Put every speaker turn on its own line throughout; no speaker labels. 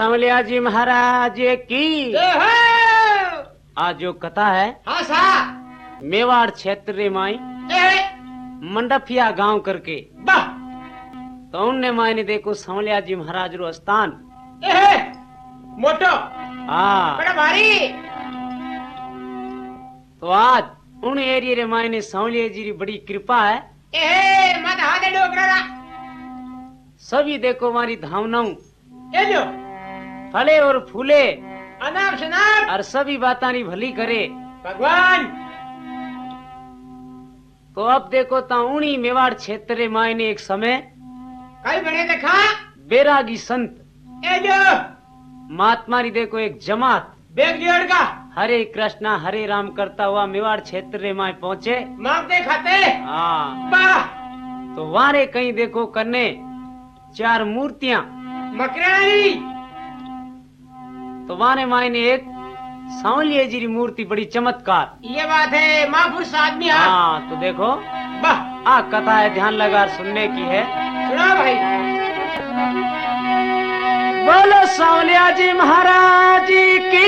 सांवलिया जी महाराज की आज जो कथा है
हाँ सा
मेवाड़ क्षेत्र रे माई मंडपिया गांव करके तो उनने माई ने देखो सांवलिया जी महाराज रो स्थान
मोटो
हाँ
बड़ा भारी।
तो आज उन एरिया रे माई ने सांवलिया जी री बड़ी कृपा है।
मत हाथ डोकरा
सभी देखो हमारी धावनाओं
ये लो
फले और फूले
अनाप शनाप
और सभी बातानी भली करे
भगवान।
तो अब देखो ता उनी मेवाड़ क्षेत्र रे माई ने एक समय
कई बने देखा
बैरागी संत
ये जो
महात्मा री देखो एक जमात
बेग डेढ़ का
हरे कृष्णा हरे राम करता हुआ मेवाड़ क्षेत्र रे माई पहुँचे
मांगते खाते
हाँ।
वाह
तो वारे कहीं देखो करने 4 मूर्तियां
मकरानी
तो वारे माई ने एक सांवलिया जी की मूर्ति बड़ी चमत्कार।
ये बात है महापुरुष आदमी।
हाँ तो देखो
वाह
आ कथा है ध्यान लगा सुनने की है।
सुना भाई
बोलो सांवलिया जी महाराज की।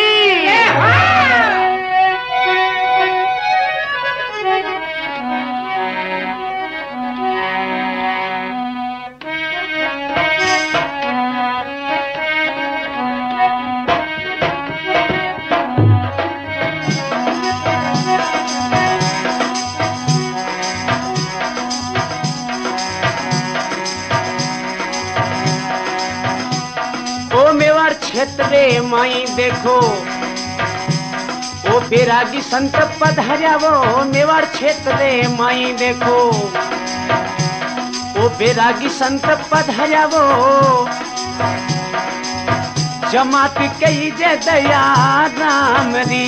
क्षेत्र रे माई देखो ओ बैरागी संत पधार्या वो मेवाड़ क्षेत्र रे माई देखो ओ बैरागी संत पधार्या वो जमात कई जय दया राम री।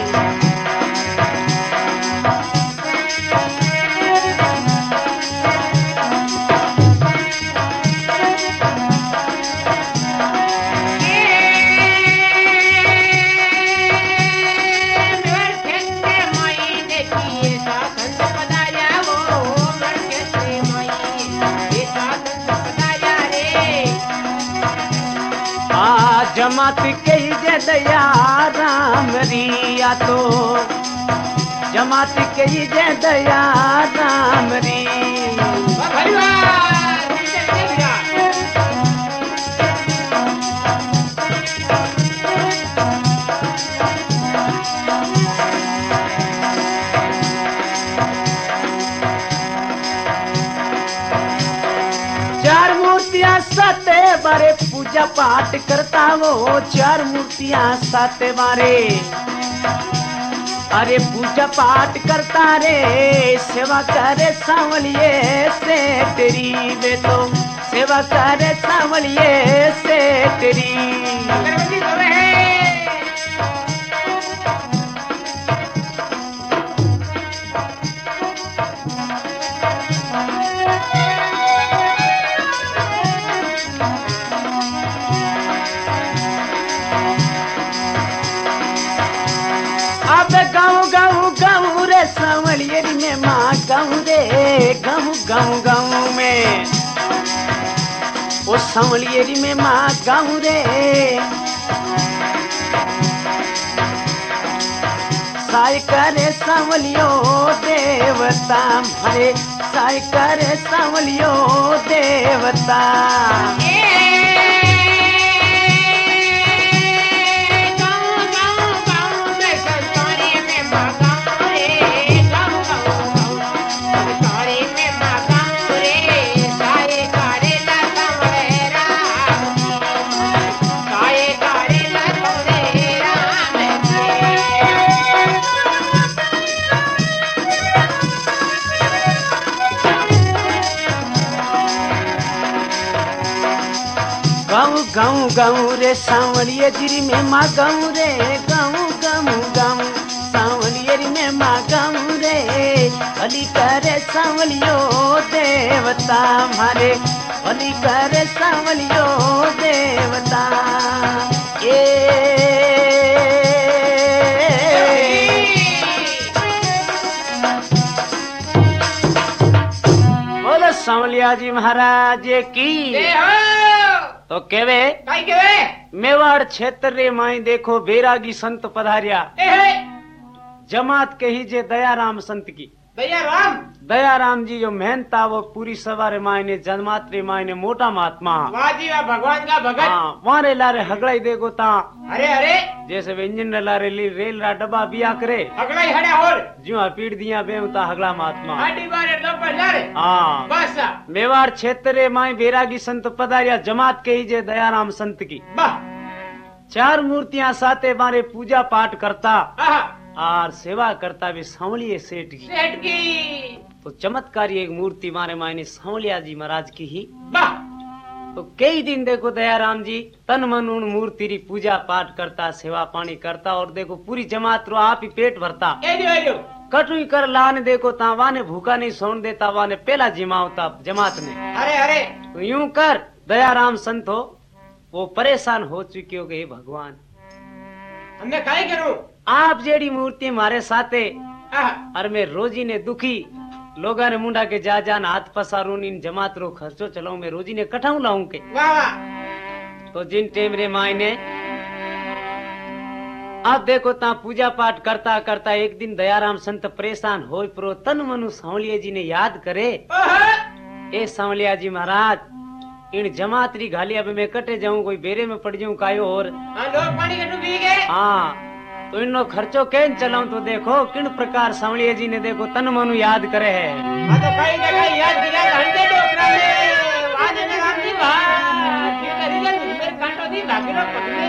जमात कई जय दया राम रिया तो जमात कई जय दया राम री। 4 मूर्तियां साते बारे पूजा पाठ करता वो 4 मूर्तियां साते बारे अरे पूजा पाठ करता रे सेवा करे सांवलिए से तेरी वे तो सेवा करे सांवलिए से तेरी। गाँव गाँव गाँव रे सांवलियरी में माँ गाँव रे गाँव गाँव गाँव में ओ सांवलियरी में माँ गाँव रे साय करे सांवलियो देवता हरे साय करे सांवलियो देवता। गाँव गाँव रे सांवलिया जी में माँ गाँव रे गाँव गाँव गाँव सांवलिया में माँ गाँव रे अली करे सांवलियो देवता हमारे अली करे सांवलियो देवता। बोलो सांवलिया जी महाराज की। तो केवे मेवाड़ क्षेत्र रे माई देखो बैरागी संत पधारिया। जमात कही जे दयाराम संत की। दयाराम जी जो मेहनता वो पूरी सवारे मायने जमात रे मायने मोटा महात्मा।
वाह जी वाह, भगवान का भगत।
हाँ, वहाँ लारे हगड़ाई देखो ता।
अरे अरे
जैसे वे इंजन लारे रेल रा डब्बा बिया करे।
हगड़ाई हड़े और
जो पीड़ दिया बेवता हगड़ा महात्मा।
हाडी बारे दो पजारे।
हाँ
बस
मेवाड़ क्षेत्र रे माई बैरागी संत पधारिया। जमात कही जे दयाराम संत की।
वाह
4 मूर्तियां साथे बारे पूजा पाठ करता
आहा,
और सेवा करता भी सांवलिए सेठ की।
सेठ की
तो चमत्कारी एक मूर्ति मारे मायने सांवलिया जी महाराज की ही।
वाह
तो कई दिन देखो दयाराम जी तन मन उन मूर्ति री पूजा पाठ करता, सेवा पानी करता, और देखो पूरी जमात रो आप ही पेट भरता।
एजो
कटुई कर लाने देखो ता वाने भूखा नहीं सोन देता, वाने पहला जिमावता जमात ने।
अरे अरे
तो यूं कर दयाराम संत हो वो परेशान हो चुके हो गए भगवान
हमने काहे करूं।
आप जेड़ी मूर्ति हमारे साथे
आहा,
और मैं रोजी ने दुखी लोगा ने मुंडा के जा जान हाथ पसारून इन जमात रो खर्चो चलाऊ मैं रोजी ने कठाऊ लाऊं के।
वाह वाह
तो जिन टेम रे मायने अब देखो ता पूजा पाठ करता करता एक दिन दयाराम संत परेशान हो परो तन मनु सांवलिया जी ने याद करे।
ओहो,
ए सांवलिया जी महाराज इन जमात री घाली अब मैं कटे जाऊं कोई बेरे में पड़ जाऊं कायो और
हाँ लोग पानी के डूबी गए।
हाँ तो इनो खर्चो कैन चलाऊं। तो देखो किन प्रकार सांवलिया जी ने देखो तन मनु याद करे है।
हाँ तो कहीं जगह याद दिला घंटे डोकरा में आज ने राम जी वाह ठीक है रीले तुझ मेरे कांटो दी भागीरो पकड़े।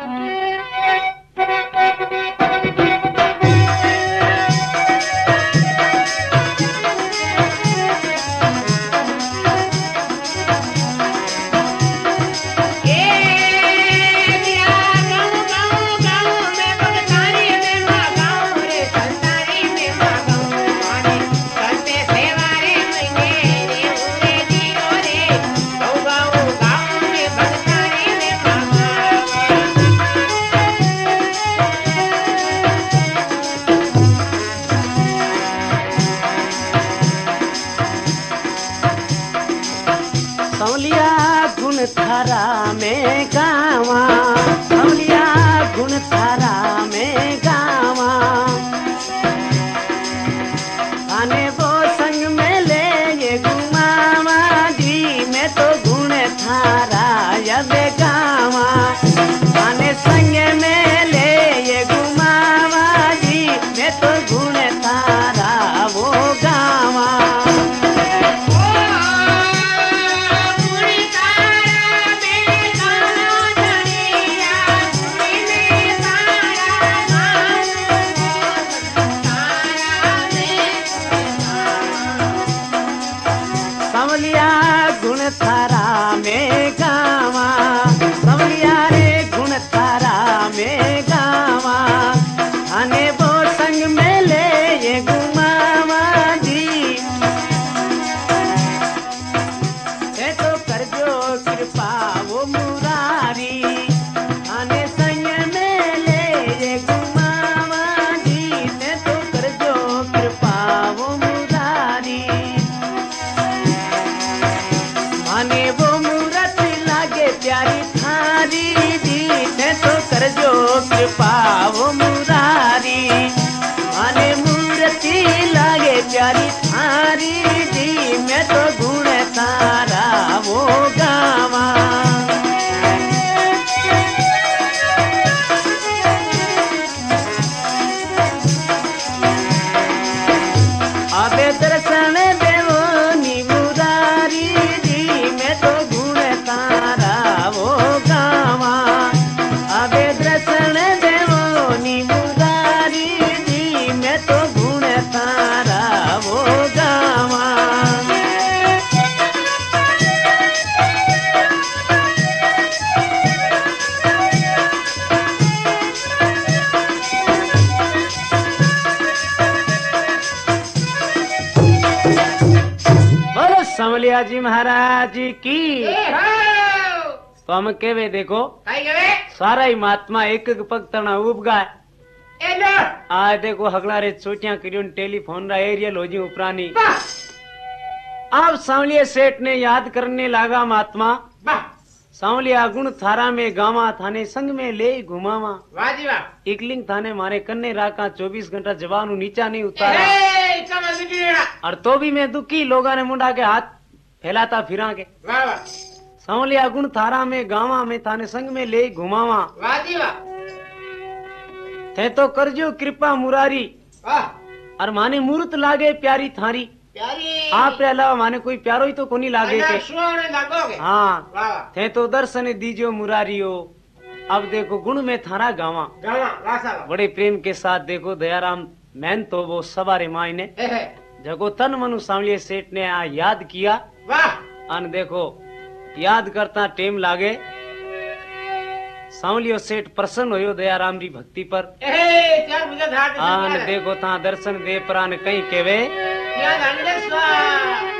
सांवलिया गुण थारा में गावा, सांवलिया गुण थारा में गावा, आने वो संग में ले ये घुमावा जी मैं तो गुण थारा यद गावा, आने संग में ले ये घुमावा जी मैं तो गुण थारा वो गावा। सांवलिया गुण थारा में गावा, सांवलिया रे गुण थारा में गावा, आने वो संग में ले ये घुमावा जी ते तो कर जो कृपा वो मुरारी, आने संग में ले ये घुमावा जी ते तो कर जो कृपा वो मुरारी, माने वो मूरत लागे प्यारी थारी दी ते तो कर जो कृपा वो मुरारी, माने मूर्ति लागे प्यारी थारी दी मैं तो गुण तारा वो गावा। अबे दर्शन देवो नी मुरारी दी मैं तो गुण तारा वो गावा, अबे दर्शन देवो नी मुरारी दी मैं तो गुण तारा वो गावा। बोलो सांवलिया जी महाराज की। तो हम केवे देखो
काहे गवे
सारा ही महात्मा एक एक पग तना उब गए।
ए लो
आ देखो हगला रे चोटियां करियो टेलीफोन रा एरियल हो जी उपरानी।
वाह
अब सांवलिया सेठ ने याद करने लगा महात्मा
वाह
सांवलिया गुण थारा में गावा थाने संग में ले घुमावा
वाह जी वाह
एकलिंग थाने मारे कन्ने राका 24 घंटा जवान नीचा नहीं उतारा
ए चमन बिगड़ेड़ा
और तो भी मैं दुखी लोगा ने मुंडा के हाथ फैलाता फिरा के
वाह वाह
सांवलिया गुण थारा में गावा में थाने संग में ले घुमावा
वाह जी वाह
थे तो करजो कृपा मुरारी
वाह
और माने मूर्त लागे प्यारी थारी
प्यारी
आप रे अलावा माने कोई प्यारो ही तो कोनी लागे के
सुहावने लागोगे
हाँ
वाह वाह
थे तो दर्शन दीजियो मुरारियो अब देखो गुण में थारा गावा
गावा वासा
बड़े प्रेम के साथ देखो दयाराम मैन तो वो सवारे मायने
है
जगो तन मनु सांवलिया सेठ ने आ याद किया
वाह
अन देखो याद करता टेम लागे सांवलियो सेठ प्रसन्न होयो दयाराम री भक्ति पर
ए चार मुझे धाट
आन देखो ता दर्शन दे प्राण कहीं केवे
क्या धन्य स्वाहा